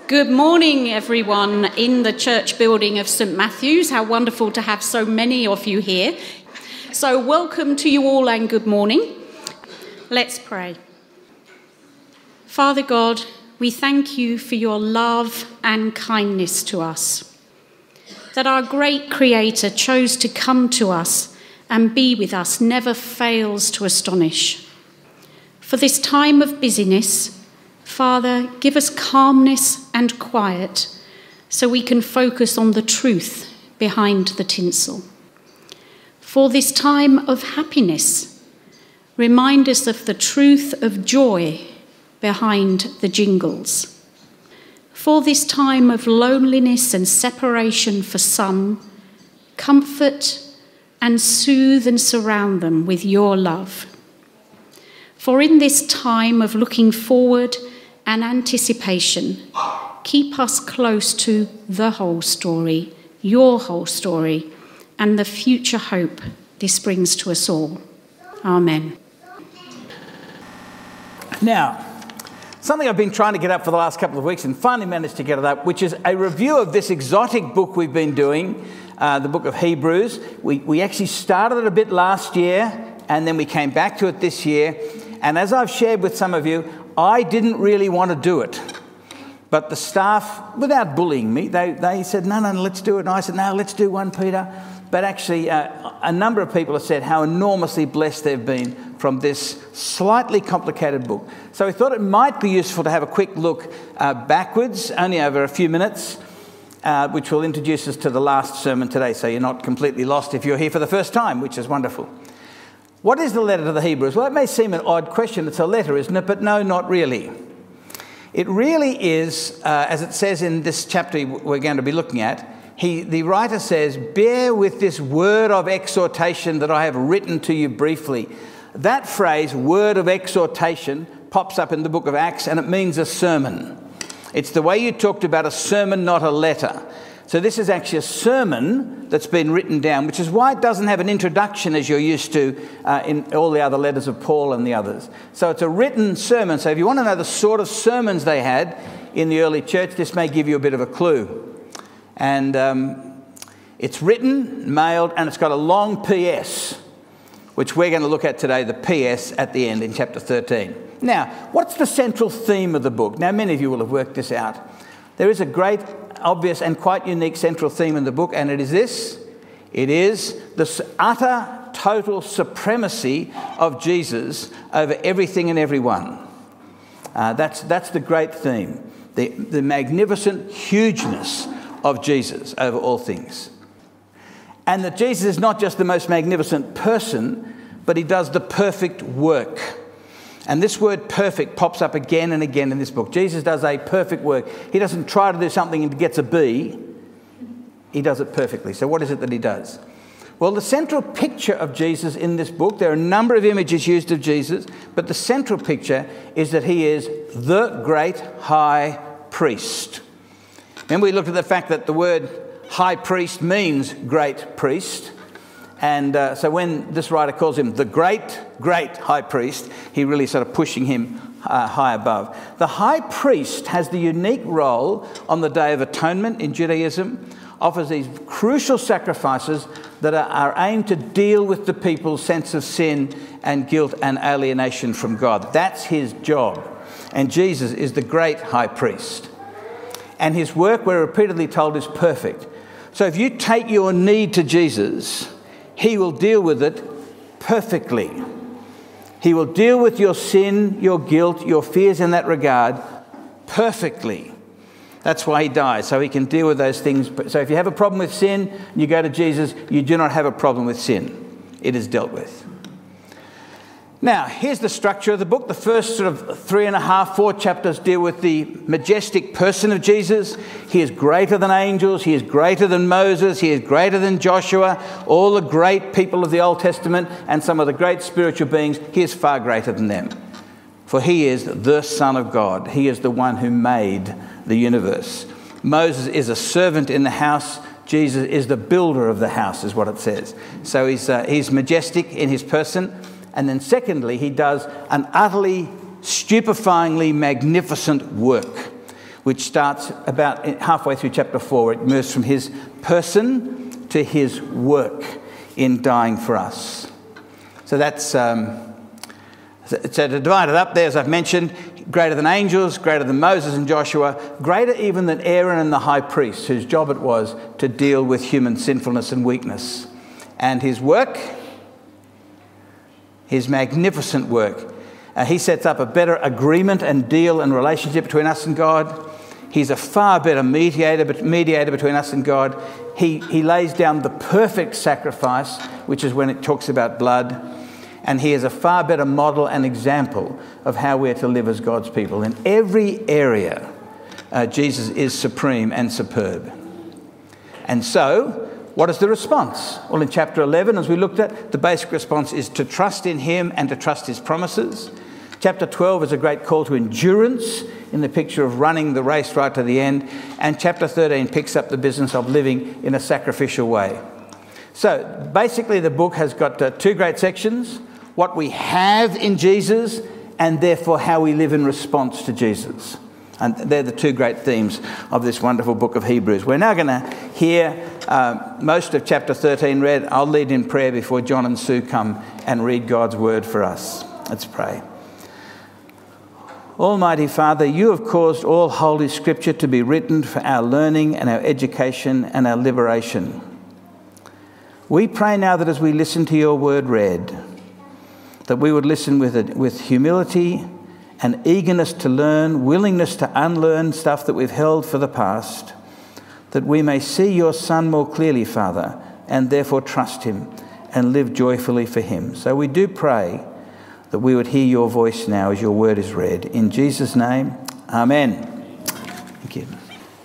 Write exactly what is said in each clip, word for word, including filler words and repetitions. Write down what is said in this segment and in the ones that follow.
Good morning, everyone in the church building of St Matthew's. How wonderful to have so many of you here. So welcome to you all and good morning. Let's pray. Father God, we thank you for your love and kindness to us, that our great Creator chose to come to us and be with us never fails to astonish. For this time of busyness, Father, give us calmness and quiet so we can focus on the truth behind the tinsel. For this time of happiness, remind us of the truth of joy behind the jingles. For this time of loneliness and separation for some, comfort and soothe and surround them with your love. For in this time of looking forward and anticipation, keep us close to the whole story, your whole story, and the future hope this brings to us all. Amen. Now, something I've been trying to get up for the last couple of weeks and finally managed to get it up, which is a review of this exotic book we've been doing, uh, the book of Hebrews. We, we actually started it a bit last year and then we came back to it this year. And as I've shared with some of you, I didn't really want to do it. But the staff, without bullying me, they, they said, no, no, no, let's do it. And I said, no, let's do one, Peter. But actually, uh, a number of people have said how enormously blessed they've been from this slightly complicated book. So we thought it might be useful to have a quick look uh, backwards, only over a few minutes, uh, which will introduce us to the last sermon today, so you're not completely lost if you're here for the first time, which is wonderful. What is the letter to the Hebrews? Well, it may seem an odd question. It's a letter, isn't it? But no, not really. It really is, uh, as it says in this chapter we're going to be looking at, he, the writer says, bear with this word of exhortation that I have written to you briefly. That phrase, word of exhortation, pops up in the book of Acts, and it means a sermon. It's the way you talked about a sermon, not a letter. So this is actually a sermon that's been written down, which is why it doesn't have an introduction as you're used to uh, in all the other letters of Paul and the others. So it's a written sermon. So if you want to know the sort of sermons they had in the early church, this may give you a bit of a clue. And um, it's written, mailed, and it's got a long P S, which we're going to look at today, the P S at the end in chapter thirteen. Now, what's the central theme of the book? Now, many of you will have worked this out. There is a great, obvious and quite unique central theme in the book, and it is this. It is the utter, total supremacy of Jesus over everything and everyone. Uh, that's, that's the great theme, the, the magnificent hugeness of Jesus over all things. And that Jesus is not just the most magnificent person, but he does the perfect work. And this word perfect pops up again and again in this book. Jesus does a perfect work. He doesn't try to do something and gets a B. He does it perfectly. So what is it that he does? Well, the central picture of Jesus in this book, there are a number of images used of Jesus, but the central picture is that he is the great high priest. Remember we looked at the fact that the word high priest means great priest. And uh, so when this writer calls him the great, great high priest, he really sort of pushing him uh, high above. The high priest has the unique role on the Day of Atonement in Judaism, offers these crucial sacrifices that are, are aimed to deal with the people's sense of sin and guilt and alienation from God. That's his job. And Jesus is the great high priest. And his work, we're repeatedly told, is perfect. So if you take your need to Jesus, he will deal with it perfectly. He will deal with your sin, your guilt, your fears in that regard perfectly. That's why he died, so he can deal with those things. So if you have a problem with sin, you go to Jesus, you do not have a problem with sin. It is dealt with. Now, here's the structure of the book. The first sort of three and a half, four chapters deal with the majestic person of Jesus. He is greater than angels. He is greater than Moses. He is greater than Joshua. All the great people of the Old Testament and some of the great spiritual beings, he is far greater than them. For he is the Son of God. He is the one who made the universe. Moses is a servant in the house. Jesus is the builder of the house, is what it says. So he's, uh, he's majestic in his person. And then secondly, he does an utterly, stupefyingly magnificent work. which starts about halfway through chapter four. It moves from his person to his work in dying for us. So that's, um, so to divide it up there, as I've mentioned, greater than angels, greater than Moses and Joshua, greater even than Aaron and the high priest, whose job it was to deal with human sinfulness and weakness. And his work, his magnificent work, uh, he sets up a better agreement and deal and relationship between us and God. He's a far better mediator, mediator between us and God. He, he lays down the perfect sacrifice, which is when it talks about blood. And he is a far better model and example of how we're to live as God's people. In every area, uh, Jesus is supreme and superb. And so, what is the response? Well, in chapter eleven, as we looked at, the basic response is to trust in him and to trust his promises. Chapter twelve is a great call to endurance in the picture of running the race right to the end. And chapter thirteen picks up the business of living in a sacrificial way. So, basically, the book has got uh, two great sections: what we have in Jesus, and therefore how we live in response to Jesus. And they're the two great themes of this wonderful book of Hebrews. We're now going to hear uh, most of chapter thirteen read. I'll lead in prayer before John and Sue come and read God's word for us. Let's pray. Almighty Father, you have caused all Holy Scripture to be written for our learning and our education and our liberation. We pray now that as we listen to your word read, that we would listen with, it, with humility and eagerness to learn, willingness to unlearn stuff that we've held for the past, that we may see your Son more clearly, Father, and therefore trust him and live joyfully for him. So we do pray that we would hear your voice now as your word is read. In Jesus' name, amen. Thank you.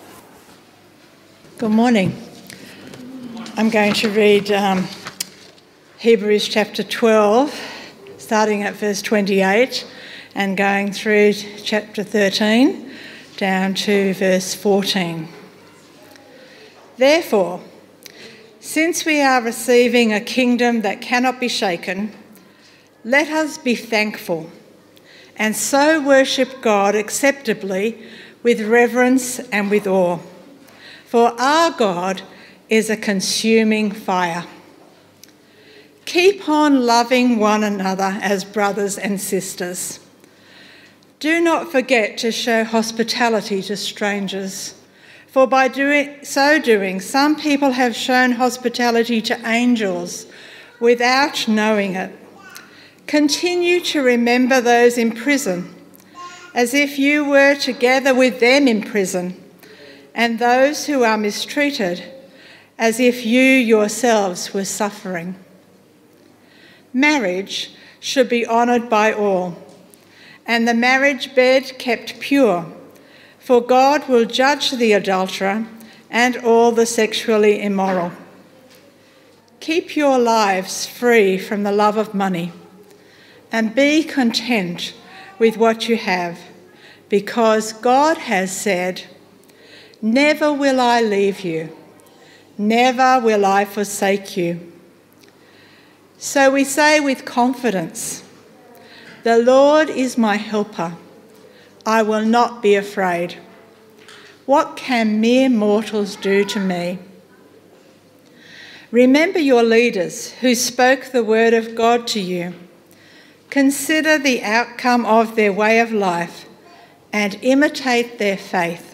Good morning. I'm going to read um, Hebrews chapter twelve, starting at verse twenty-eight and going through chapter thirteen down to verse fourteen. Therefore, since we are receiving a kingdom that cannot be shaken, let us be thankful and so worship God acceptably with reverence and with awe. For our God is a consuming fire. Keep on loving one another as brothers and sisters. Do not forget to show hospitality to strangers, for by doing so doing, some people have shown hospitality to angels without knowing it. Continue to remember those in prison, as if you were together with them in prison, and those who are mistreated, as if you yourselves were suffering. Marriage should be honoured by all, and the marriage bed kept pure, for God will judge the adulterer and all the sexually immoral. Keep your lives free from the love of money, and be content with what you have, because God has said, "Never will I leave you, never will I forsake you." So we say with confidence, "The Lord is my helper. I will not be afraid. What can mere mortals do to me?" Remember your leaders who spoke the word of God to you. Consider the outcome of their way of life and imitate their faith.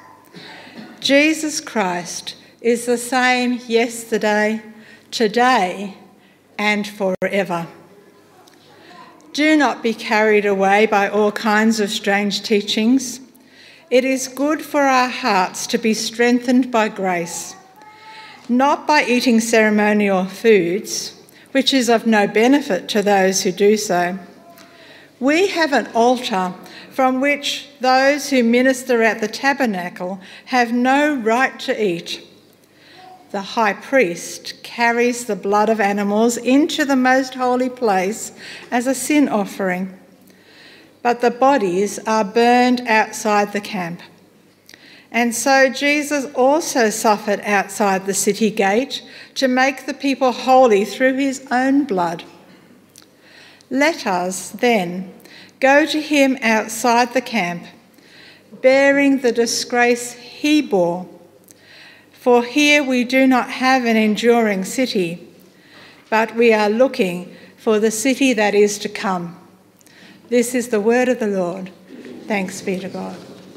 Jesus Christ is the same yesterday, today, and forever. Do not be carried away by all kinds of strange teachings. It is good for our hearts to be strengthened by grace, not by eating ceremonial foods, which is of no benefit to those who do so. We have an altar from which those who minister at the tabernacle have no right to eat. The high priest carries the blood of animals into the most holy place as a sin offering, but the bodies are burned outside the camp. And so Jesus also suffered outside the city gate to make the people holy through his own blood. Let us then go to him outside the camp, bearing the disgrace he bore. For here we do not have an enduring city, but we are looking for the city that is to come. This is the word of the Lord. Thanks be to God.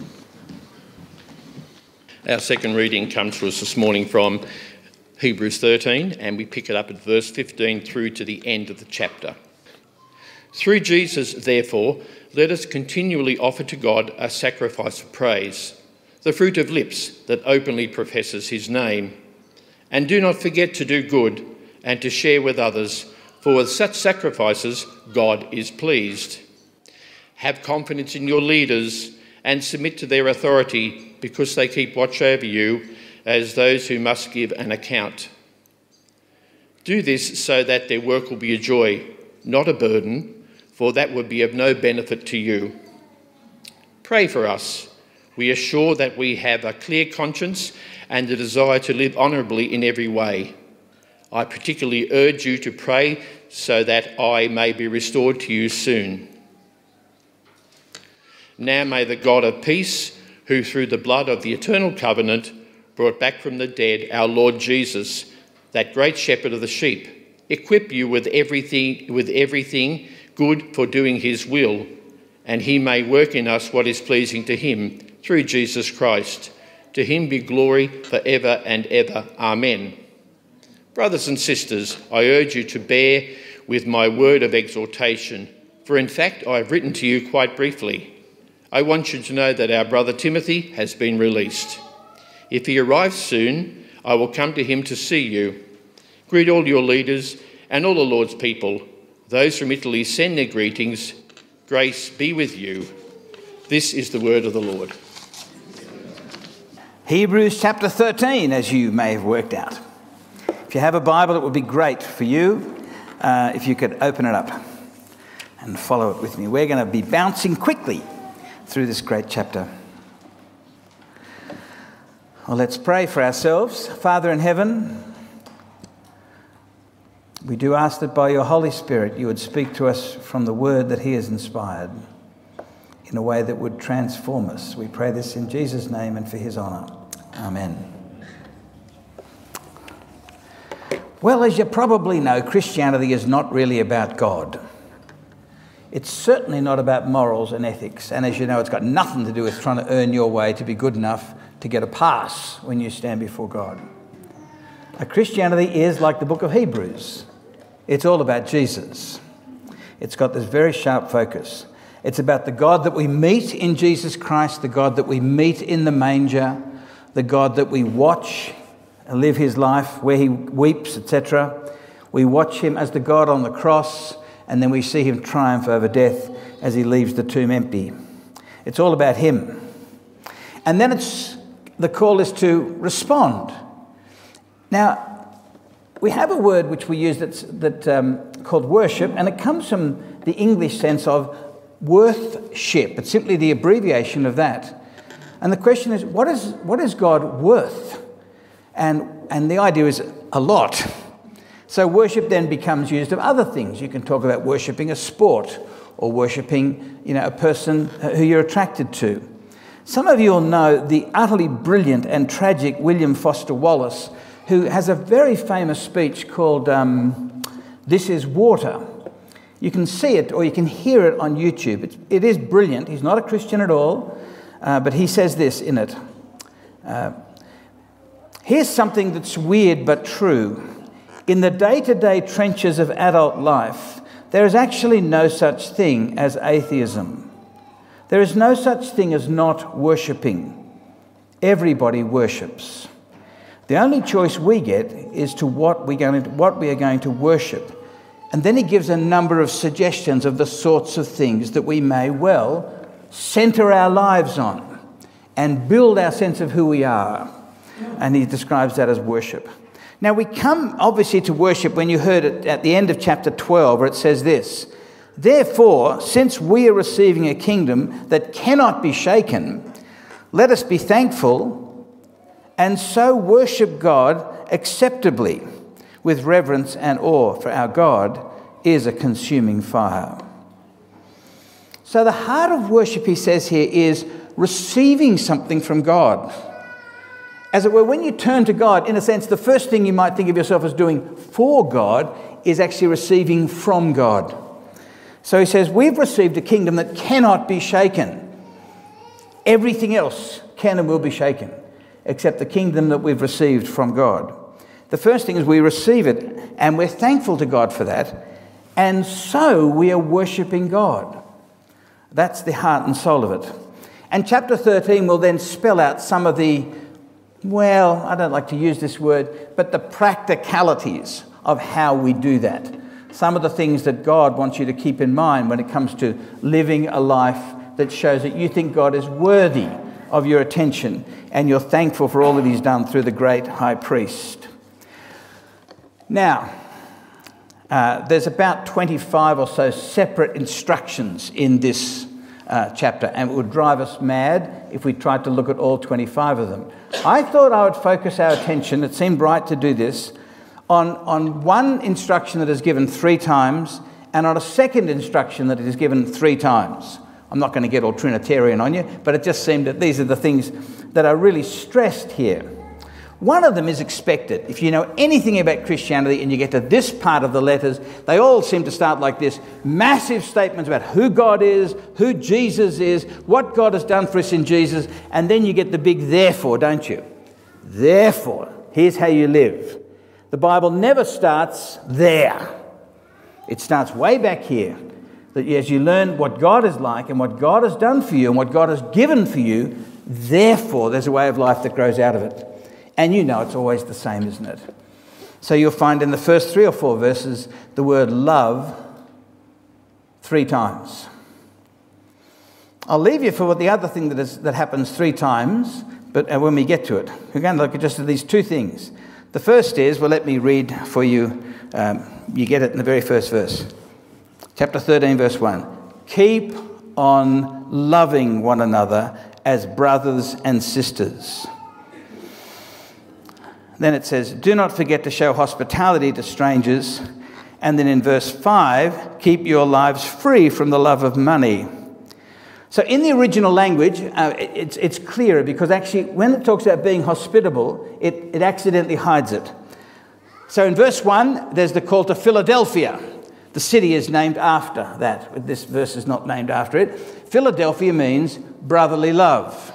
Our second reading comes to us this morning from Hebrews thirteen, and we pick it up at verse fifteen through to the end of the chapter. Through Jesus, therefore, let us continually offer to God a sacrifice of praise, the fruit of lips that openly professes his name. And do not forget to do good and to share with others, for with such sacrifices God is pleased. Have confidence in your leaders and submit to their authority, because they keep watch over you as those who must give an account. Do this so that their work will be a joy, not a burden, for that would be of no benefit to you. Pray for us. We are sure that we have a clear conscience and a desire to live honourably in every way. I particularly urge you to pray so that I may be restored to you soon. Now may the God of peace, who through the blood of the eternal covenant brought back from the dead our Lord Jesus, that great shepherd of the sheep, equip you with everything, with everything good for doing his will, and he may work in us what is pleasing to him through Jesus Christ. To him be glory forever and ever. Amen. Brothers and sisters, I urge you to bear with my word of exhortation, for in fact I have written to you quite briefly. I want you to know that our brother Timothy has been released. If he arrives soon, I will come to him to see you. Greet all your leaders and all the Lord's people. Those from Italy send their greetings. Grace be with you. This is the word of the Lord. Hebrews chapter thirteen, as you may have worked out. If you have a Bible, it would be great for you uh, if you could open it up and follow it with me. We're going to be bouncing quickly through this great chapter. Well, let's pray for ourselves. Father in heaven, we do ask that by your Holy Spirit you would speak to us from the word that he has inspired in a way that would transform us. We pray this in Jesus' name and for his honour. Amen. Well, as you probably know, Christianity is not really about God. It's certainly not about morals and ethics. And as you know, it's got nothing to do with trying to earn your way to be good enough to get a pass when you stand before God. A Christianity is like the book of Hebrews. It's all about Jesus. It's got this very sharp focus. It's about the God that we meet in Jesus Christ, the God that we meet in the manger, the God that we watch and live his life where he weeps, et cetera. We watch him as the God on the cross, and then we see him triumph over death as he leaves the tomb empty. It's all about him. And then it's the call is to respond. Now, we have a word which we use that's that um, called worship, and it comes from the English sense of worthship. It's simply the abbreviation of that. And the question is, what is what is God worth? And and the idea is a lot. So worship then becomes used of other things. You can talk about worshipping a sport or worshipping, you know, a person who you're attracted to. Some of you will know the utterly brilliant and tragic William Foster Wallace, who has a very famous speech called um, This is Water. You can see it or you can hear it on YouTube. It's, it is brilliant. He's not a Christian at all, uh, but he says this in it. Uh, Here's something that's weird but true. In the day-to-day trenches of adult life, there is actually no such thing as atheism. There is no such thing as not worshipping. Everybody worships. The only choice we get is to what we're going to, what we are going to worship. And then he gives a number of suggestions of the sorts of things that we may well centre our lives on and build our sense of who we are. And he describes that as worship. Now, we come obviously to worship when you heard it at the end of chapter twelve, where it says this: Therefore, since we are receiving a kingdom that cannot be shaken, let us be thankful and so worship God acceptably with reverence and awe, for our God is a consuming fire. So the heart of worship, he says here, is receiving something from God. As it were, when you turn to God, in a sense, the first thing you might think of yourself as doing for God is actually receiving from God. So he says, we've received a kingdom that cannot be shaken. Everything else can and will be shaken, except the kingdom that we've received from God. The first thing is we receive it, and we're thankful to God for that, and so we are worshipping God. That's the heart and soul of it. And chapter thirteen will then spell out some of the, well, I don't like to use this word, but the practicalities of how we do that. Some of the things that God wants you to keep in mind when it comes to living a life that shows that you think God is worthy of your attention and you're thankful for all that he's done through the great high priest. Now, uh, there's about twenty-five or so separate instructions in this uh, chapter, and it would drive us mad if we tried to look at all twenty-five of them. I thought I would focus our attention, it seemed right to do this, on, on one instruction that is given three times and on a second instruction that is given three times. I'm not going to get all Trinitarian on you, but it just seemed that these are the things that are really stressed here. One of them is expected. If you know anything about Christianity and you get to this part of the letters, they all seem to start like this. Massive statements about who God is, who Jesus is, what God has done for us in Jesus, and then you get the big therefore, don't you? Therefore, here's how you live. The Bible never starts there. It starts way back here. That as you learn what God is like and what God has done for you and what God has given for you, therefore there's a way of life that grows out of it. And you know it's always the same, isn't it? So you'll find in the first three or four verses the word love three times. I'll leave you for what the other thing that is that happens three times, but uh, when we get to it, we're going to look at just at these two things. The first is, well, let me read for you. Um, you get it in the very first verse. Chapter thirteen, verse one. Keep on loving one another as brothers and sisters. Then it says, do not forget to show hospitality to strangers. And then in verse five, keep your lives free from the love of money. So in the original language, uh, it's, it's clearer because actually when it talks about being hospitable, it, it accidentally hides it. So in verse one, there's the call to Philadelphia. The city is named after that. This verse is not named after it. Philadelphia means brotherly love.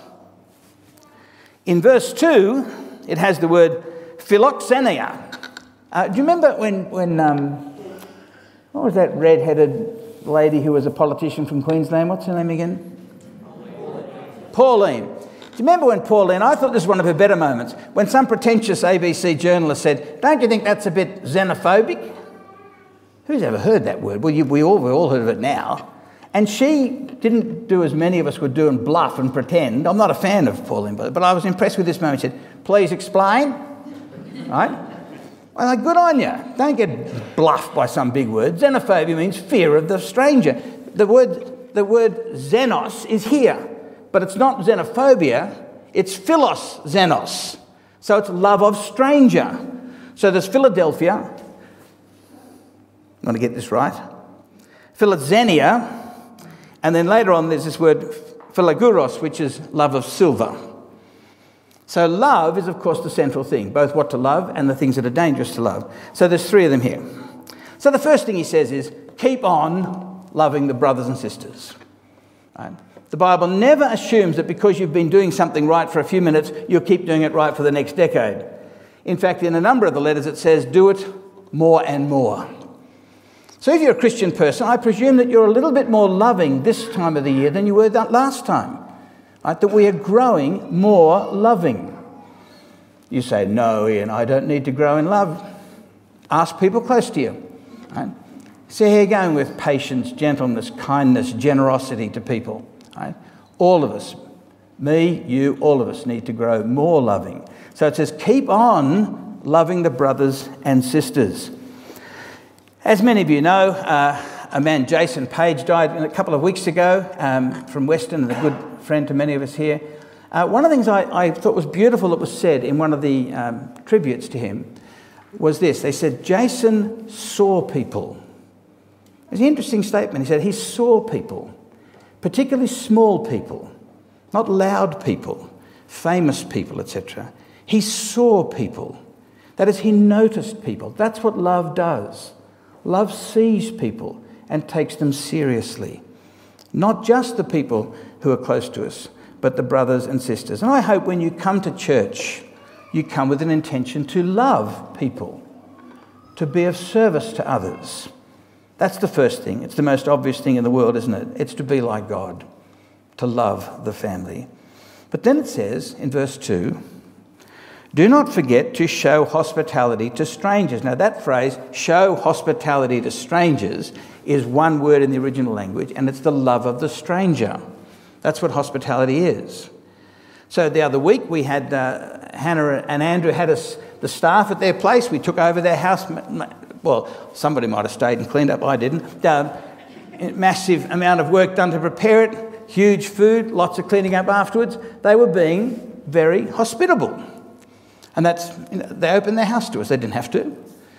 In verse two, it has the word philoxenia. Uh, do you remember when, when um, what was that red-headed lady who was a politician from Queensland? What's her name again? Pauline. Pauline. Do you remember when Pauline, I thought this was one of her better moments, when some pretentious A B C journalist said, don't you think that's a bit xenophobic? Who's ever heard that word? Well, you, we all we all heard of it now. And she didn't do as many of us would do and bluff and pretend. I'm not a fan of Pauline, but, but I was impressed with this moment. She said, please explain. Right? I'm like, good on you. Don't get bluffed by some big word. Xenophobia means fear of the stranger. The word, the word xenos is here, but it's not xenophobia. It's philos xenos. So it's love of stranger. So there's Philadelphia. I want to get this right. Philoxenia. And then later on there's this word philaguros, which is love of silver. So love is, of course, the central thing, both what to love and the things that are dangerous to love. So there's three of them here. So the first thing he says is, keep on loving the brothers and sisters. Right? The Bible never assumes that because you've been doing something right for a few minutes, you'll keep doing it right for the next decade. In fact, in a number of the letters it says, do it more and more. So if you're a Christian person, I presume that you're a little bit more loving this time of the year than you were that last time. Right? That we are growing more loving. You say, no, Ian, I don't need to grow in love. Ask people close to you. Right? See how you're going with patience, gentleness, kindness, generosity to people. Right? All of us, me, you, all of us need to grow more loving. So it says, keep on loving the brothers and sisters. As many of you know, uh, a man, Jason Page, died a couple of weeks ago um, from Western, and a good friend to many of us here. Uh, one of the things I, I thought was beautiful that was said in one of the um, tributes to him was this. They said, Jason saw people. It was an interesting statement. He said he saw people, particularly small people, not loud people, famous people, et cetera. He saw people. That is, he noticed people. That's what love does. Love sees people and takes them seriously. Not just the people who are close to us, but the brothers and sisters. And I hope when you come to church, you come with an intention to love people, to be of service to others. That's the first thing. It's the most obvious thing in the world, isn't it? It's to be like God, to love the family. But then it says in verse two, do not forget to show hospitality to strangers. Now that phrase, show hospitality to strangers, is one word in the original language, and it's the love of the stranger. That's what hospitality is. So the other week we had, uh, Hannah and Andrew had us, the staff at their place. We took over their house. Well, somebody might have stayed and cleaned up. I didn't. Uh, massive amount of work done to prepare it. Huge food, lots of cleaning up afterwards. They were being very hospitable. And that's, you know, they opened their house to us. They didn't have to.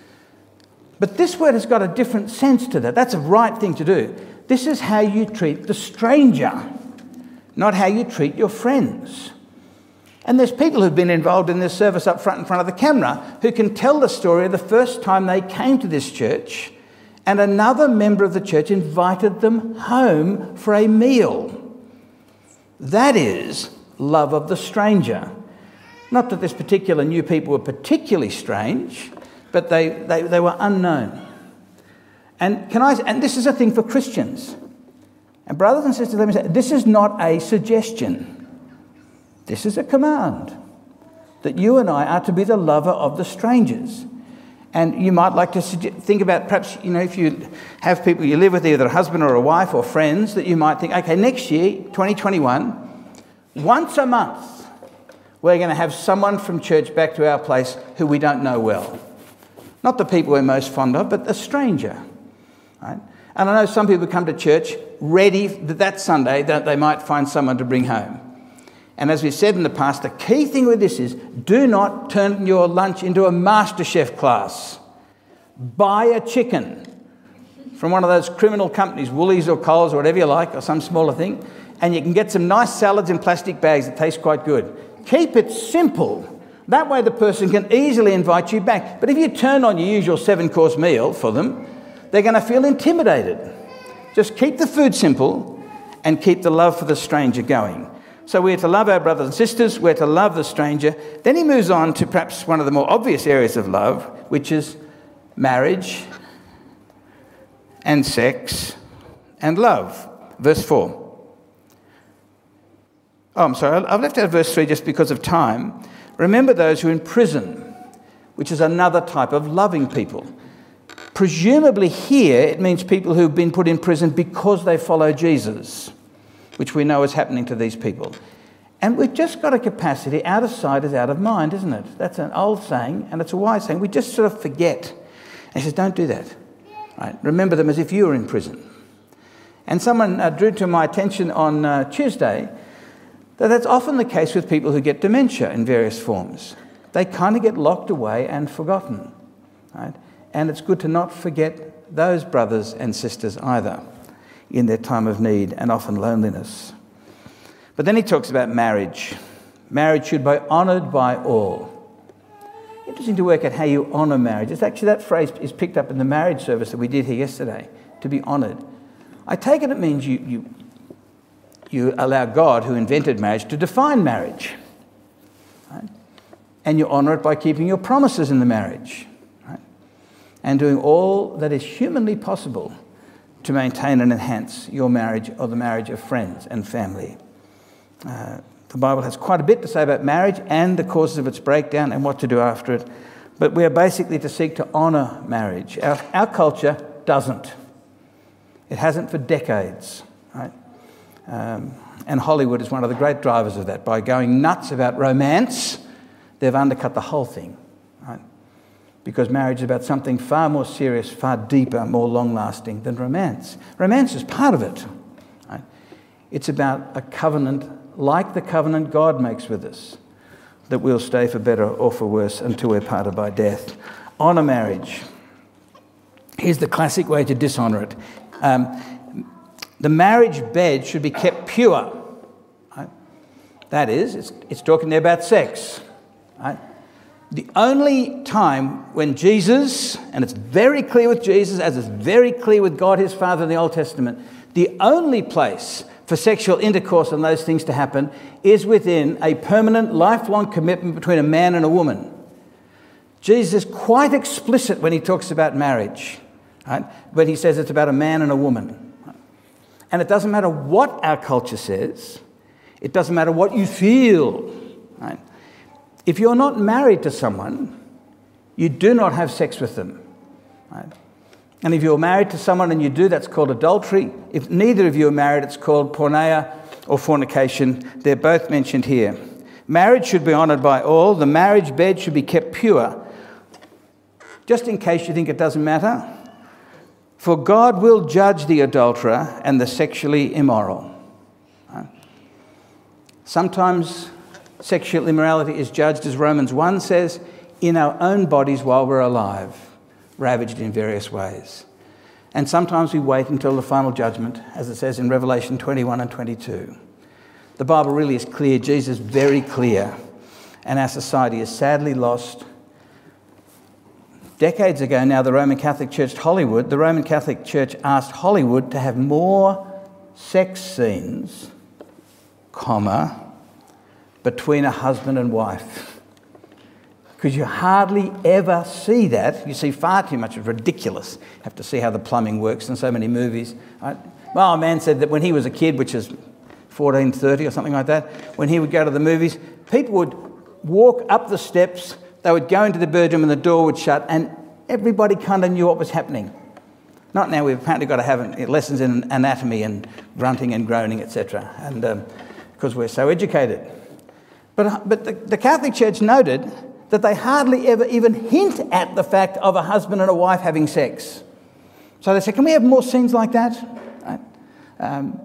But this word has got a different sense to that. That's a right thing to do. This is how you treat the stranger, not how you treat your friends. And there's people who've been involved in this service up front in front of the camera who can tell the story of the first time they came to this church and another member of the church invited them home for a meal. That is love of the stranger. Not that this particular new people were particularly strange, but they, they, they were unknown. And can I? And this is a thing for Christians. And brothers and sisters, let me say, this is not a suggestion. This is a command that you and I are to be the lover of the strangers. And you might like to think about, perhaps, you know, if you have people you live with, either a husband or a wife or friends, that you might think, okay, next year, twenty twenty-one, once a month, we're going to have someone from church back to our place who we don't know well. Not the people we're most fond of, but a stranger. Right? And I know some people come to church ready that that Sunday that they might find someone to bring home. And as we've said in the past, the key thing with this is do not turn your lunch into a MasterChef class. Buy a chicken from one of those criminal companies, Woolies or Coles or whatever you like, or some smaller thing, and you can get some nice salads in plastic bags that taste quite good. Keep it simple. That way the person can easily invite you back. But if you turn on your usual seven-course meal for them, they're going to feel intimidated. Just keep the food simple and keep the love for the stranger going. So we're to love our brothers and sisters, we're to love the stranger. Then he moves on to perhaps one of the more obvious areas of love, which is marriage and sex and love. Verse four. Oh, I'm sorry, I've left out verse three just because of time. Remember those who are in prison, which is another type of loving people. Presumably here, it means people who've been put in prison because they follow Jesus, which we know is happening to these people. And we've just got a capacity, out of sight is out of mind, isn't it? That's an old saying, and it's a wise saying. We just sort of forget. And he says, don't do that. Right? Remember them as if you were in prison. And someone uh, drew to my attention on uh, Tuesday that that's often the case with people who get dementia in various forms. They kind of get locked away and forgotten. Right? And it's good to not forget those brothers and sisters either in their time of need and often loneliness. But then he talks about marriage. Marriage should be honoured by all. Interesting to work out how you honour marriage. It's actually, that phrase is picked up in the marriage service that we did here yesterday, to be honoured. I take it it means you, you, you allow God, who invented marriage, to define marriage. Right? And you honour it by keeping your promises in the marriage. Right? And doing all that is humanly possible to maintain and enhance your marriage or the marriage of friends and family. Uh, the Bible has quite a bit to say about marriage and the causes of its breakdown and what to do after it. But we are basically to seek to honour marriage. Our, our culture doesn't. It hasn't for decades. Right? Um, and Hollywood is one of the great drivers of that. By going nuts about romance, they've undercut the whole thing. Right? Because marriage is about something far more serious, far deeper, more long-lasting than romance. Romance is part of it. Right? It's about a covenant like the covenant God makes with us, that we'll stay for better or for worse until we're parted by death. Honour marriage. Here's the classic way to dishonour it. Um, the marriage bed should be kept pure. Right? That is, it's, it's talking there about sex. Right? The only time when Jesus, and it's very clear with Jesus, as it's very clear with God his Father in the Old Testament, the only place for sexual intercourse and those things to happen is within a permanent, lifelong commitment between a man and a woman. Jesus is quite explicit when he talks about marriage, right? When he says it's about a man and a woman. And it doesn't matter what our culture says. It doesn't matter what you feel. Right? If you're not married to someone, you do not have sex with them. Right? And if you're married to someone and you do, that's called adultery. If neither of you are married, it's called porneia or fornication. They're both mentioned here. Marriage should be honoured by all. The marriage bed should be kept pure. Just in case you think it doesn't matter, for God will judge the adulterer and the sexually immoral. Right? Sometimes sexual immorality is judged, as Romans one says, in our own bodies while we're alive, ravaged in various ways. And sometimes we wait until the final judgment, as it says in Revelation twenty-one and twenty-two. The Bible really is clear. Jesus is very clear. And our society is sadly lost. Decades ago now, the Roman Catholic Church, Hollywood, the Roman Catholic Church asked Hollywood to have more sex scenes, comma, between a husband and wife. Because you hardly ever see that. You see far too much. It's ridiculous. You have to see how the plumbing works in so many movies. Right? Well, a man said that when he was a kid, which is fourteen thirty or something like that, when he would go to the movies, people would walk up the steps, they would go into the bedroom and the door would shut, and everybody kind of knew what was happening. Not now. We've apparently got to have lessons in anatomy and grunting and groaning, et cetera, and um, because we're so educated. But, but the, the Catholic Church noted that they hardly ever even hint at the fact of a husband and a wife having sex. So they said, can we have more scenes like that? Right? Um,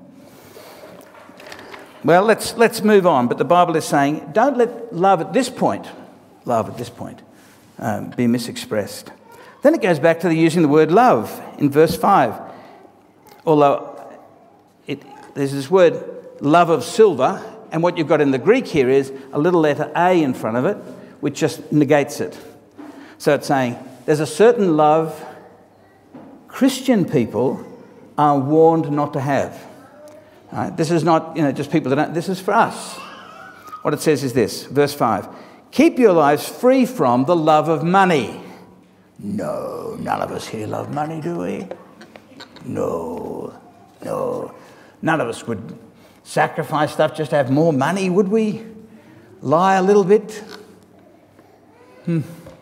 well, let's, let's move on. But the Bible is saying, don't let love at this point, love at this point, um, be misexpressed. Then it goes back to the using the word love in verse five. Although it, there's this word love of silver, and what you've got in the Greek here is a little letter A in front of it, which just negates it. So it's saying there's a certain love Christian people are warned not to have. Right? This is not, you know, just people that don't, this is for us. What it says is this, verse five. Keep your lives free from the love of money. No, none of us here love money, do we? No, no. None of us would sacrifice stuff just to have more money, would we? Lie a little bit? Hmm.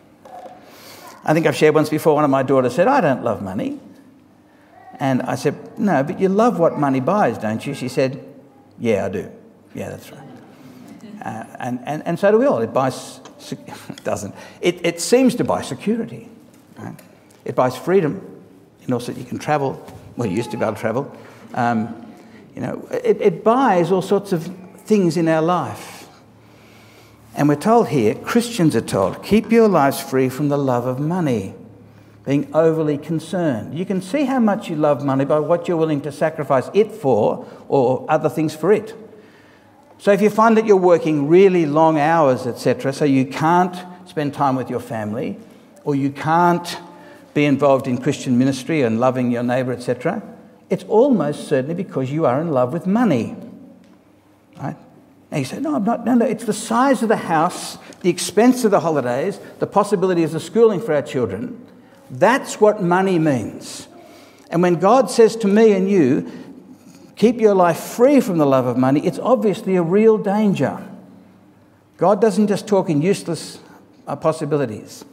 I think I've shared once before, one of my daughters said, I don't love money. And I said, no, but you love what money buys, don't you? She said, yeah, I do. Yeah, that's right. Uh, and, and, and so do we all. It buys, it doesn't. It, it seems to buy security. Right? It buys freedom, and also you can travel. Well, you used to be able to travel. Um, you know, it, it buys all sorts of things in our life. And we're told here, Christians are told, keep your lives free from the love of money, being overly concerned. You can see how much you love money by what you're willing to sacrifice it for or other things for it. So if you find that you're working really long hours, et cetera, so you can't spend time with your family or you can't be involved in Christian ministry and loving your neighbour, et cetera, it's almost certainly because you are in love with money. Right? And you say, no, I'm not. No, no, it's the size of the house, the expense of the holidays, the possibility of the schooling for our children. That's what money means. And when God says to me and you, keep your life free from the love of money, it's obviously a real danger. God doesn't just talk in useless uh, possibilities.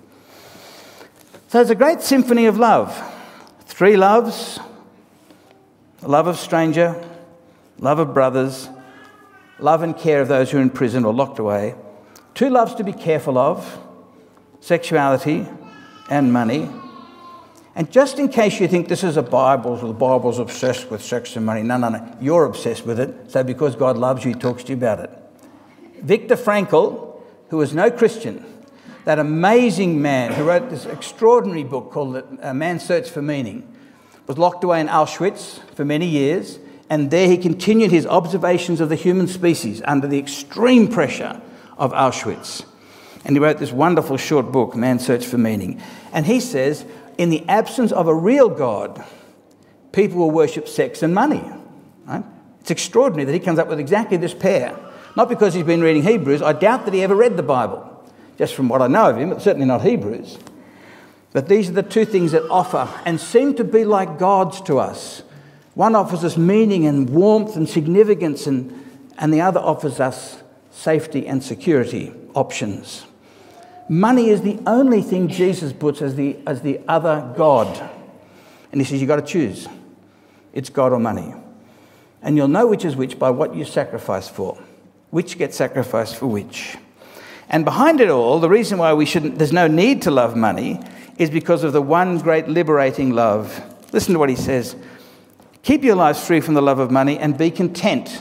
So there's a great symphony of love. Three loves: love of stranger, love of brothers, love and care of those who are in prison or locked away. Two loves to be careful of: sexuality and money. And just in case you think this is a Bible, or the Bible's obsessed with sex and money, no, no, no, you're obsessed with it. So because God loves you, he talks to you about it. Viktor Frankl, who was no Christian, that amazing man who wrote this extraordinary book called A Man's Search for Meaning, was locked away in Auschwitz for many years, And there he continued his observations of the human species under the extreme pressure of Auschwitz. And he wrote this wonderful short book, Man's Search for Meaning. And he says, in the absence of a real God, people will worship sex and money. Right? It's extraordinary that he comes up with exactly this pair. Not because he's been reading Hebrews. I doubt that he ever read the Bible, just from what I know of him, but certainly not Hebrews. But these are the two things that offer and seem to be like gods to us. One offers us meaning and warmth and significance, and, and the other offers us safety and security options. Money is the only thing Jesus puts as the, as the other God. And he says, you've got to choose. It's God or money. And you'll know which is which by what you sacrifice for. Which gets sacrificed for which. And behind it all, the reason why we shouldn't, there's no need to love money is because of the one great liberating love. Listen to what he says. Keep your lives free from the love of money and be content.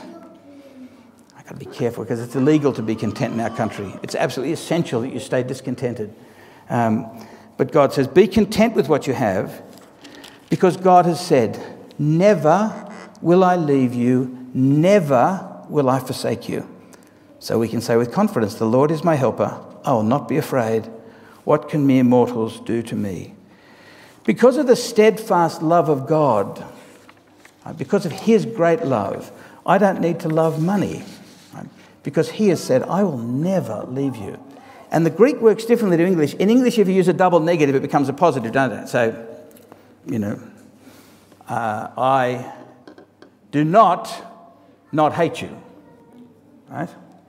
I've got to be careful because it's illegal to be content in our country. It's absolutely essential that you stay discontented. Um, but God says, be content with what you have, because God has said, never will I leave you, never will I forsake you. So we can say with confidence, the Lord is my helper. I will not be afraid. What can mere mortals do to me? Because of the steadfast love of God, because of his great love, I don't need to love money, because he has said, I will never leave you. And the Greek works differently to English. In English, if you use a double negative, it becomes a positive, doesn't it? So, you know, uh, I do not not hate you, right?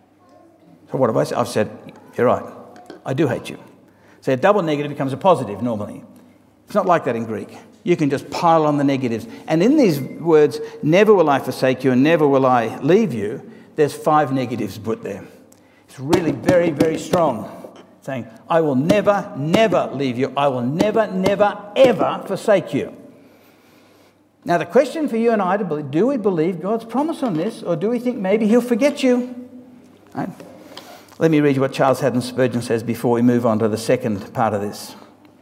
So what have I said? I've said, you're right, I do hate you. So a double negative becomes a positive normally. It's not like that in Greek. You can just pile on the negatives. And in these words, never will I forsake you and never will I leave you, there's five negatives put there. It's really very, very strong. Saying, I will never, never leave you. I will never, never, ever forsake you. Now the question for you and I to believe, do we believe God's promise on this, or do we think maybe he'll forget you? Right? Let me read you what Charles Haddon Spurgeon says before we move on to the second part of this.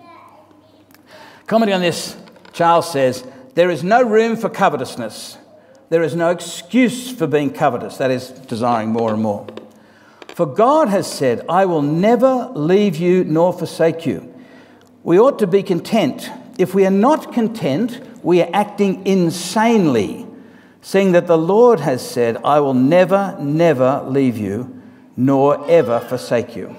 Commenting on this, Charles says, there is no room for covetousness. There is no excuse for being covetous, that is, desiring more and more. For God has said, I will never leave you nor forsake you. We ought to be content. If we are not content, we are acting insanely, seeing that the Lord has said, I will never, never leave you nor ever forsake you.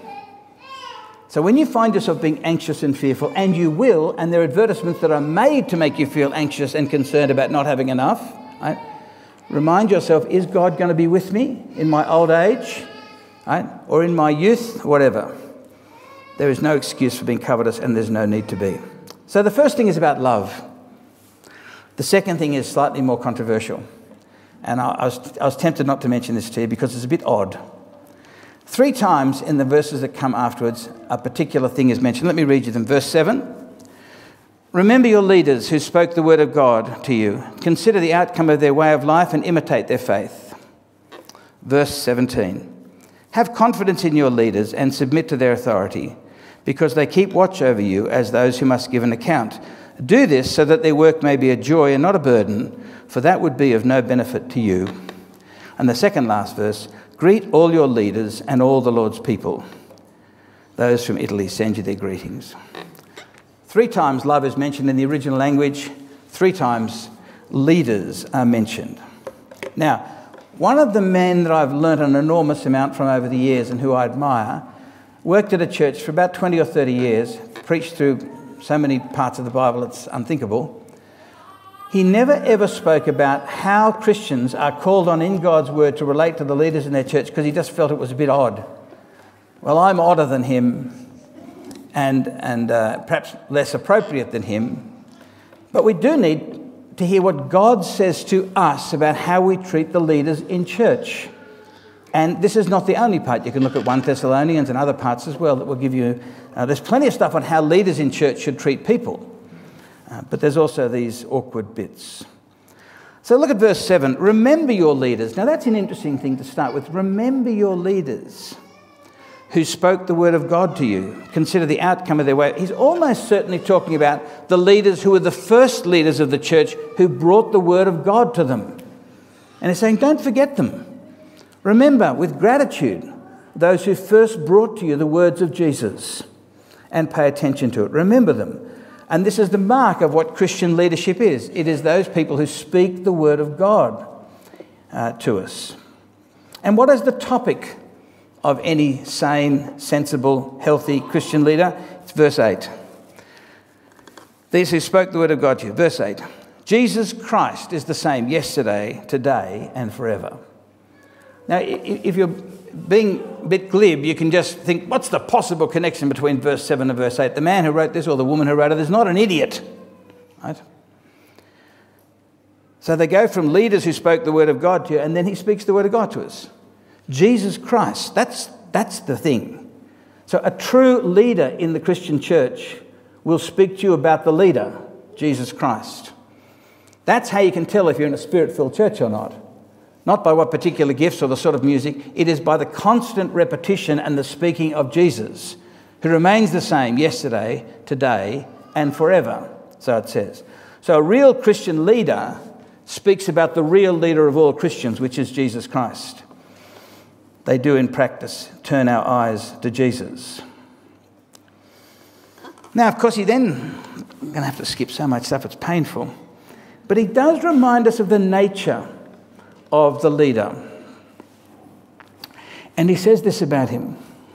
So when you find yourself being anxious and fearful, and you will, and there are advertisements that are made to make you feel anxious and concerned about not having enough, right? Remind yourself, is God going to be with me in my old age, right? Or in my youth, whatever? There is no excuse for being covetous, and there's no need to be. So the first thing is about love. The second thing is slightly more controversial. And I, I, was, I was tempted not to mention this to you because it's a bit odd. Three times in the verses that come afterwards, a particular thing is mentioned. Let me read you them. Verse seven. Remember your leaders who spoke the word of God to you. Consider the outcome of their way of life and imitate their faith. Verse seventeen. Have confidence in your leaders and submit to their authority, because they keep watch over you as those who must give an account. Do this so that their work may be a joy and not a burden, for that would be of no benefit to you. And the second last verse, greet all your leaders and all the Lord's people. Those from Italy send you their greetings. Three times love is mentioned in the original language. Three times leaders are mentioned. Now, one of the men that I've learnt an enormous amount from over the years and who I admire worked at a church for about twenty or thirty years, preached through so many parts of the Bible it's unthinkable. He never ever spoke about how Christians are called on in God's word to relate to the leaders in their church, because he just felt it was a bit odd. Well, I'm odder than him and, and uh, perhaps less appropriate than him, but we do need to hear what God says to us about how we treat the leaders in church. And this is not the only part. You can look at First Thessalonians and other parts as well that will give you... Uh, there's plenty of stuff on how leaders in church should treat people. Uh, but there's also these awkward bits. So look at verse seven. Remember your leaders. Now that's an interesting thing to start with. Remember your leaders who spoke the word of God to you. Consider the outcome of their way. He's almost certainly talking about the leaders who were the first leaders of the church who brought the word of God to them. And he's saying, don't forget them. Remember with gratitude those who first brought to you the words of Jesus, and pay attention to it. Remember them. And this is the mark of what Christian leadership is. It is those people who speak the word of God uh, to us. And what is the topic of any sane, sensible, healthy Christian leader? It's verse eight. These who spoke the word of God to you. Verse eight. Jesus Christ is the same yesterday, today, and forever. Now, if you're being a bit glib, you can just think, what's the possible connection between verse seven and verse eight? The man who wrote this or the woman who wrote it is not an idiot, right? So they go from leaders who spoke the word of God to you, and then he speaks the word of God to us. Jesus Christ, that's, that's the thing. So a true leader in the Christian church will speak to you about the leader, Jesus Christ. That's how you can tell if you're in a spirit-filled church or not. Not by what particular gifts or the sort of music. It is by the constant repetition and the speaking of Jesus, who remains the same yesterday, today, and forever, so it says. So a real Christian leader speaks about the real leader of all Christians, which is Jesus Christ. They do in practice turn our eyes to Jesus. Now, of course, he then, I'm going to have to skip so much stuff, it's painful, but he does remind us of the nature of the leader. And he says this about him.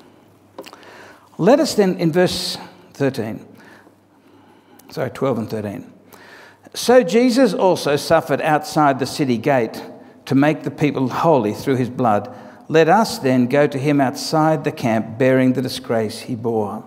Let us then, in verse thirteen, sorry, twelve and thirteen. So Jesus also suffered outside the city gate to make the people holy through his blood. Let us then go to him outside the camp, bearing the disgrace he bore.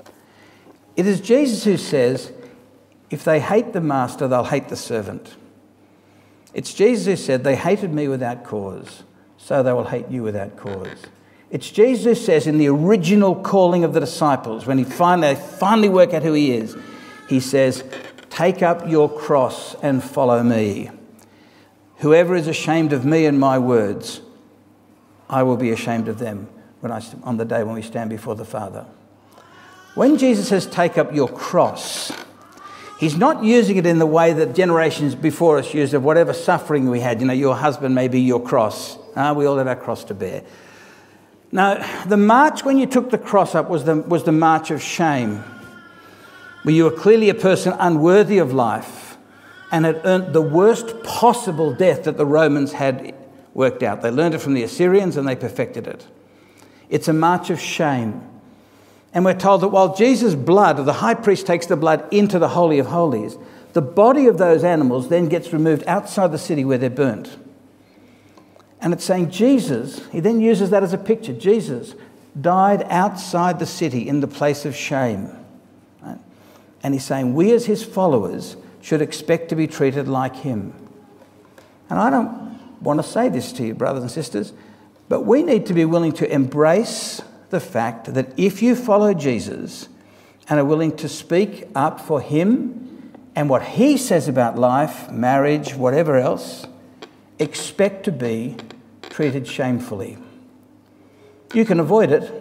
It is Jesus who says, if they hate the master, they'll hate the servant. It's Jesus who said, they hated me without cause, so they will hate you without cause. It's Jesus who says in the original calling of the disciples, when he finally, finally work out who he is, he says, take up your cross and follow me. Whoever is ashamed of me and my words, I will be ashamed of them when I, on the day when we stand before the Father. When Jesus says, take up your cross, he's not using it in the way that generations before us used of whatever suffering we had. You know, your husband may be your cross. Uh, we all have our cross to bear. Now, the march when you took the cross up was the, was the march of shame, where you were clearly a person unworthy of life and had earned the worst possible death that the Romans had worked out. They learned it from the Assyrians and they perfected it. It's a march of shame. And we're told that while Jesus' blood, or the high priest takes the blood into the Holy of Holies, the body of those animals then gets removed outside the city where they're burnt. And it's saying Jesus, he then uses that as a picture. Jesus died outside the city in the place of shame. Right? And he's saying we as his followers should expect to be treated like him. And I don't want to say this to you, brothers and sisters, but we need to be willing to embrace the fact that if you follow Jesus and are willing to speak up for him and what he says about life, marriage, whatever else, expect to be treated shamefully. You can avoid it,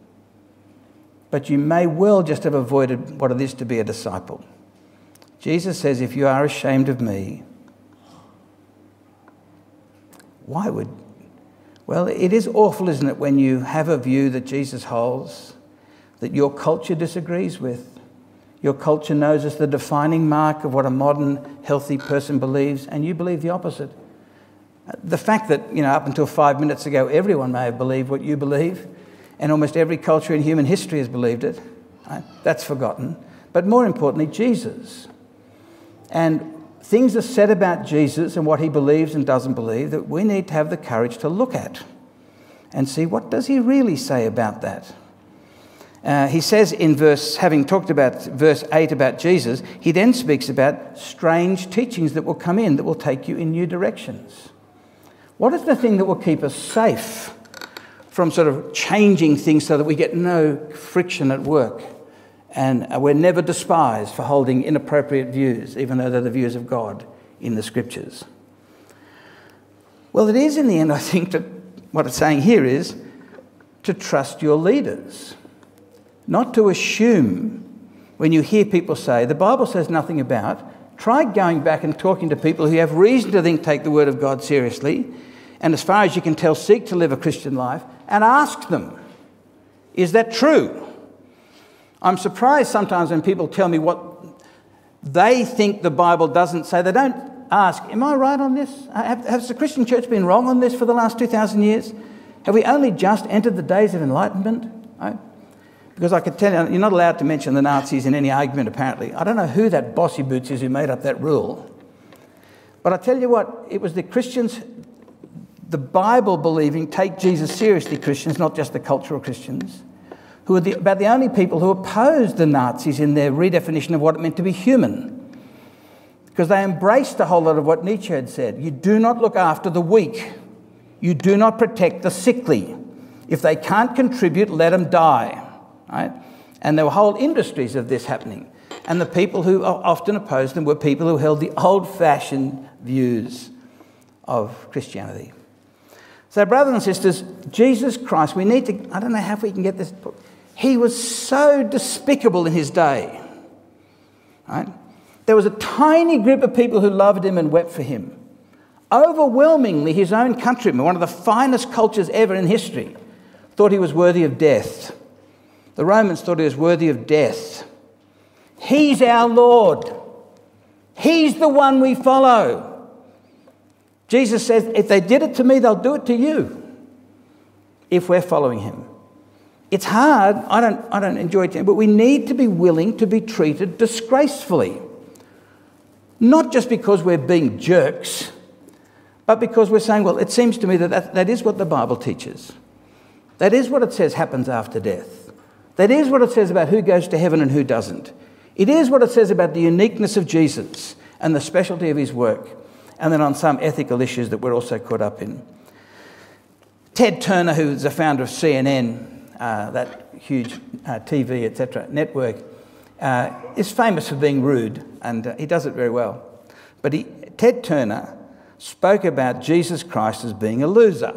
but you may well just have avoided what it is to be a disciple. Jesus says, if you are ashamed of me, why would Well, it is awful, isn't it, when you have a view that Jesus holds, that your culture disagrees with. Your culture knows as the defining mark of what a modern, healthy person believes, and you believe the opposite. The fact that, you know, up until five minutes ago, everyone may have believed what you believe, and almost every culture in human history has believed it, right? That's forgotten. But more importantly, Jesus. And things are said about Jesus and what he believes and doesn't believe that we need to have the courage to look at and see what does he really say about that. Uh, he says in verse, having talked about verse eight about Jesus, he then speaks about strange teachings that will come in that will take you in new directions. What is the thing that will keep us safe from sort of changing things so that we get no friction at work? And we're never despised for holding inappropriate views, even though they're the views of God in the Scriptures. Well, it is in the end, I think, that what it's saying here is to trust your leaders. Not to assume when you hear people say, the Bible says nothing about, Try going back and talking to people who have reason to think take the Word of God seriously, and as far as you can tell, seek to live a Christian life, and ask them, is that true? I'm surprised sometimes when people tell me what they think the Bible doesn't say. They don't ask, am I right on this? Have, has the Christian church been wrong on this for the last two thousand years? Have we only just entered the days of enlightenment? Right? Because I could tell you, you're not allowed to mention the Nazis in any argument, apparently. I don't know who that bossy boots is who made up that rule. But I tell you what, it was the Christians, the Bible-believing, take Jesus seriously Christians, not just the cultural Christians, who were the, about the only people who opposed the Nazis in their redefinition of what it meant to be human. Because they embraced a whole lot of what Nietzsche had said. You do not look after the weak. You do not protect the sickly. If they can't contribute, let them die. Right? And there were whole industries of this happening. And the people who often opposed them were people who held the old-fashioned views of Christianity. So, brothers and sisters, Jesus Christ, we need to, I don't know how we can get this, he was so despicable in his day. Right? There was a tiny group of people who loved him and wept for him. Overwhelmingly, his own countrymen, one of the finest cultures ever in history, thought he was worthy of death. The Romans thought he was worthy of death. He's our Lord. He's the one we follow. Jesus says, if they did it to me, they'll do it to you, if we're following him. It's hard. I don't, I don't enjoy it, but we need to be willing to be treated disgracefully. Not just because we're being jerks, but because we're saying, well, it seems to me that, that that is what the Bible teaches. That is what it says happens after death. That is what it says about who goes to heaven and who doesn't. It is what it says about the uniqueness of Jesus and the specialty of his work, and then on some ethical issues that we're also caught up in. Ted Turner, who's the founder of C N N, uh, that huge uh, T V, et cetera, network, uh, is famous for being rude, and uh, he does it very well. But he, Ted Turner spoke about Jesus Christ as being a loser.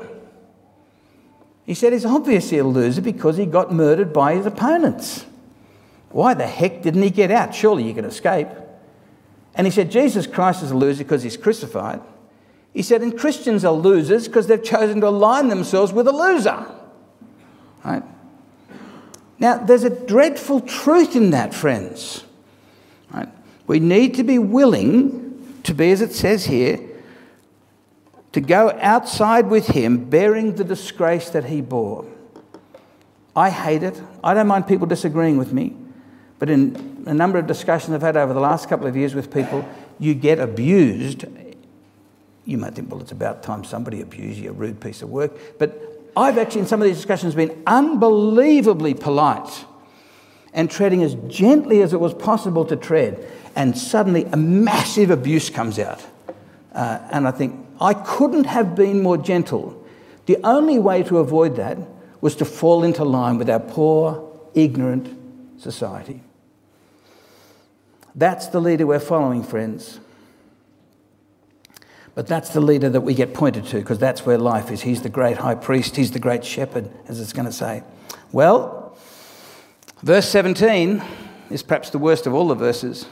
He said he's obviously a loser because he got murdered by his opponents. Why the heck didn't he get out? Surely you can escape. And he said Jesus Christ is a loser because he's crucified. He said, and Christians are losers because they've chosen to align themselves with a loser. Right? Now, there's a dreadful truth in that, friends. Right? We need to be willing to be, as it says here, to go outside with him bearing the disgrace that he bore. I hate it. I don't mind people disagreeing with me. But in a number of discussions I've had over the last couple of years with people, you get abused. You might think, well, it's about time somebody abused you, a rude piece of work. But I've actually, in some of these discussions, been unbelievably polite and treading as gently as it was possible to tread. And suddenly a massive abuse comes out. Uh, and I think, I couldn't have been more gentle. The only way to avoid that was to fall into line with our poor, ignorant society. That's the leader we're following, friends. But that's the leader that we get pointed to, because that's where life is. He's the great high priest. He's the great shepherd, as it's going to say. Well, verse seventeen is perhaps the worst of all the verses.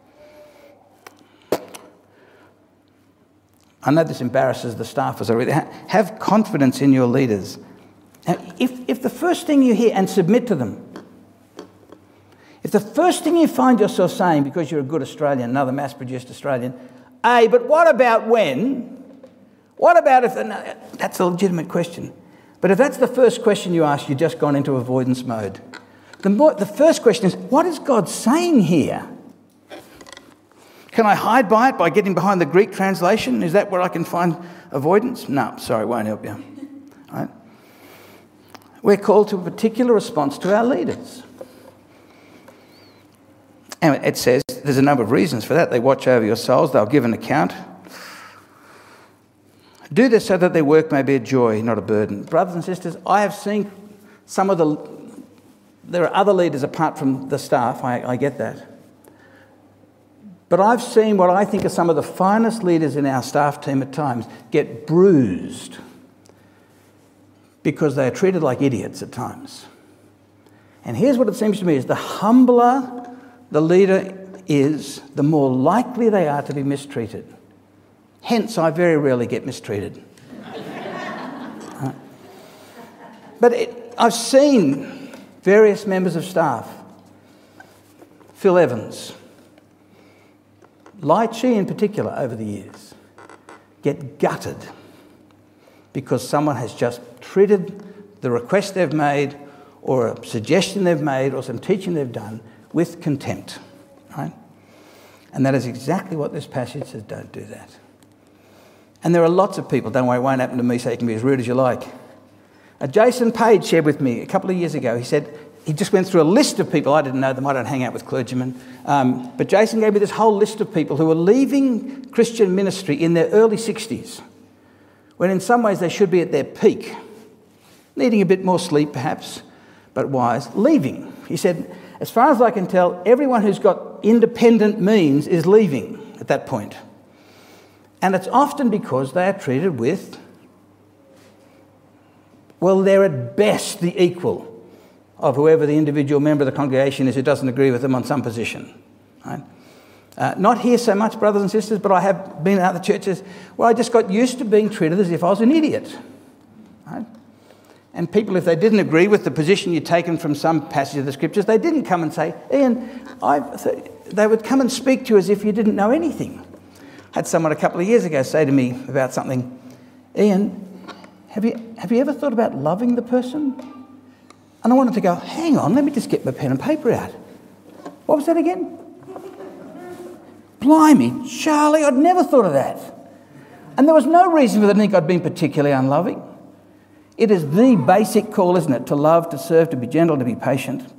I know this embarrasses the staff as I read it. Have confidence in your leaders. Now, if, if the first thing you hear, and submit to them, if the first thing you find yourself saying, because you're a good Australian, another mass-produced Australian, hey, but what about when? What about if... No, that's a legitimate question. But if that's the first question you ask, you've just gone into avoidance mode. The, more, the first question is, what is God saying here? Can I hide by it by getting behind the Greek translation? Is that where I can find avoidance? No, sorry, won't help you. Right? We're called to a particular response to our leaders. And it says there's a number of reasons for that. They watch over your souls. They'll give an account. Do this so that their work may be a joy, not a burden. Brothers and sisters, I have seen some of the... There are other leaders apart from the staff. I, I get that. But I've seen what I think are some of the finest leaders in our staff team at times get bruised because they are treated like idiots at times. And here's what it seems to me is the humbler the leader is, the more likely they are to be mistreated. Hence, I very rarely get mistreated. Right. But it, I've seen various members of staff, Phil Evans, Lai Chi in particular over the years, get gutted because someone has just treated the request they've made or a suggestion they've made or some teaching they've done with contempt, right? And that is exactly what this passage says, don't do that. And there are lots of people, don't worry, it won't happen to me, so you can be as rude as you like. Uh, Jason Page shared with me a couple of years ago, he said, he just went through a list of people, I didn't know them, I don't hang out with clergymen, um, but Jason gave me this whole list of people who were leaving Christian ministry in their early sixties, when in some ways they should be at their peak, needing a bit more sleep perhaps, but wise, leaving. He said, as far as I can tell, everyone who's got independent means is leaving at that point. And it's often because they are treated with, well, they're at best the equal of whoever the individual member of the congregation is who doesn't agree with them on some position. Right? Uh, not here so much, brothers and sisters, but I have been out of the churches where I just got used to being treated as if I was an idiot. Right? And people, if they didn't agree with the position you'd taken from some passage of the scriptures, they didn't come and say, Ian, I, they would come and speak to you as if you didn't know anything. I had someone a couple of years ago say to me about something, Ian, have you, have you ever thought about loving the person? And I wanted to go, hang on, let me just get my pen and paper out. What was that again? Blimey, Charlie, I'd never thought of that. And there was no reason for them to think I'd been particularly unloving. It is the basic call, isn't it? To love, to serve, to be gentle, to be patient.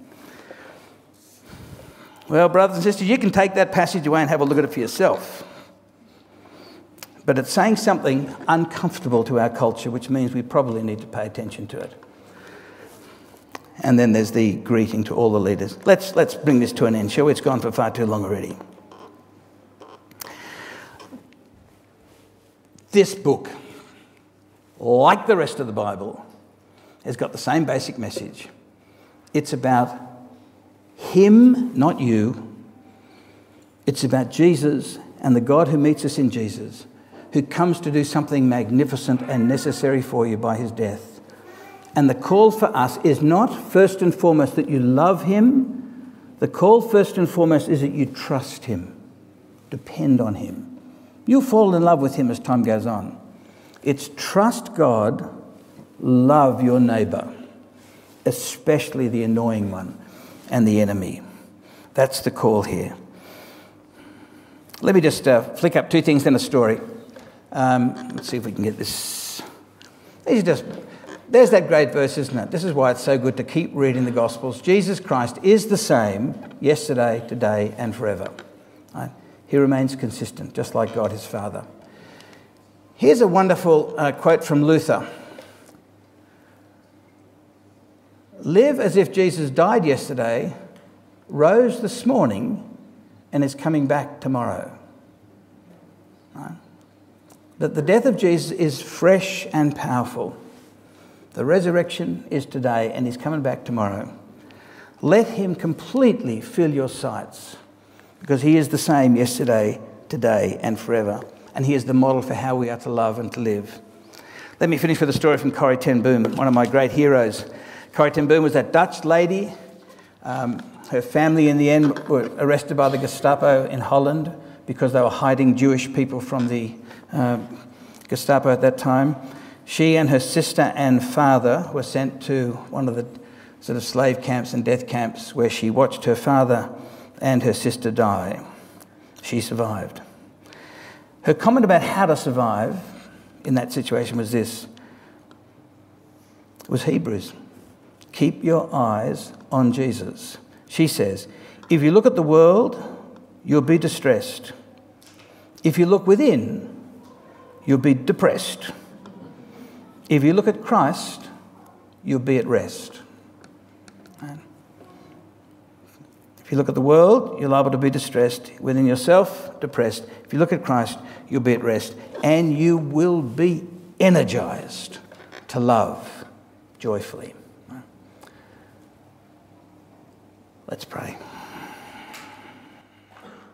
Well, brothers and sisters, you can take that passage away and have a look at it for yourself. But it's saying something uncomfortable to our culture, which means we probably need to pay attention to it. And then there's the greeting to all the leaders. Let's, let's bring this to an end, shall we? It's gone for far too long already. This book, like the rest of the Bible, has got the same basic message. It's about him, not you. It's about Jesus and the God who meets us in Jesus, who comes to do something magnificent and necessary for you by his death. And the call for us is not first and foremost that you love him. The call first and foremost is that you trust him, depend on him. You'll fall in love with him as time goes on. It's trust God, love your neighbour, especially the annoying one and the enemy. That's the call here. Let me just uh, flick up two things in a story. Um, let's see if we can get this. These are just, there's that great verse, isn't it? This is why it's so good to keep reading the Gospels. Jesus Christ is the same yesterday, today, and forever. Right? He remains consistent, just like God his Father. Here's a wonderful uh, quote from Luther. Live as if Jesus died yesterday, rose this morning, and is coming back tomorrow. Right? That the death of Jesus is fresh and powerful. The resurrection is today, and he's coming back tomorrow. Let him completely fill your sights, because he is the same yesterday, today, and forever. And he is the model for how we are to love and to live. Let me finish with a story from Corrie ten Boom, one of my great heroes. Corrie ten Boom was that Dutch lady. Um, her family, in the end, were arrested by the Gestapo in Holland because they were hiding Jewish people from the uh, Gestapo at that time. She and her sister and father were sent to one of the sort of slave camps and death camps where she watched her father and her sister die. She survived. Her comment about how to survive in that situation was this. It was Hebrews. Keep your eyes on Jesus. She says, if you look at the world, you'll be distressed. If you look within, you'll be depressed. If you look at Christ, you'll be at rest. If you look at the world, you're liable to be distressed. Within yourself, depressed. If you look at Christ, you'll be at rest. And you will be energized to love joyfully. Let's pray.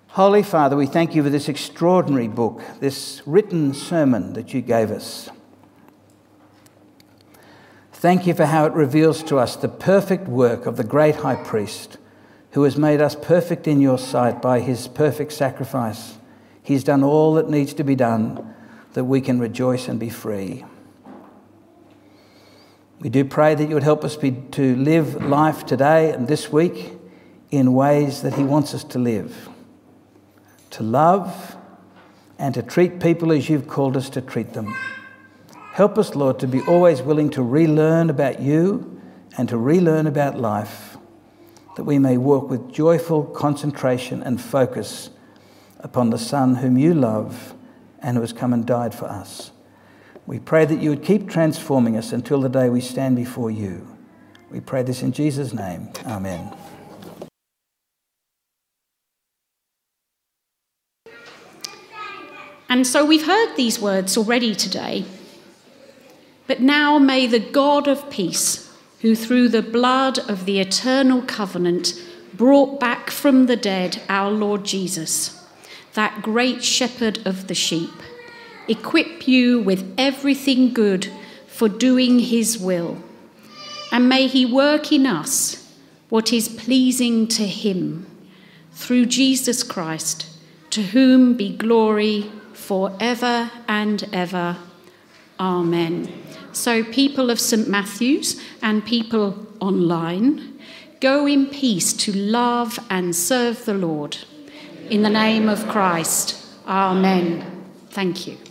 Holy Father, we thank you for this extraordinary book, this written sermon that you gave us. Thank you for how it reveals to us the perfect work of the great high priest who has made us perfect in your sight by his perfect sacrifice. He's done all that needs to be done that we can rejoice and be free. We do pray that you would help us be, to live life today and this week in ways that he wants us to live, to love and to treat people as you've called us to treat them. Help us, Lord, to be always willing to relearn about you and to relearn about life, that we may walk with joyful concentration and focus upon the Son whom you love and who has come and died for us. We pray that you would keep transforming us until the day we stand before you. We pray this in Jesus' name. Amen. And so we've heard these words already today. But now may the God of peace, who through the blood of the eternal covenant brought back from the dead our Lord Jesus, that great shepherd of the sheep, equip you with everything good for doing his will. And may he work in us what is pleasing to him, through Jesus Christ, to whom be glory forever and ever. Amen. So people of St Matthew's and people online, go in peace to love and serve the Lord. In the name of Christ. Amen. Thank you.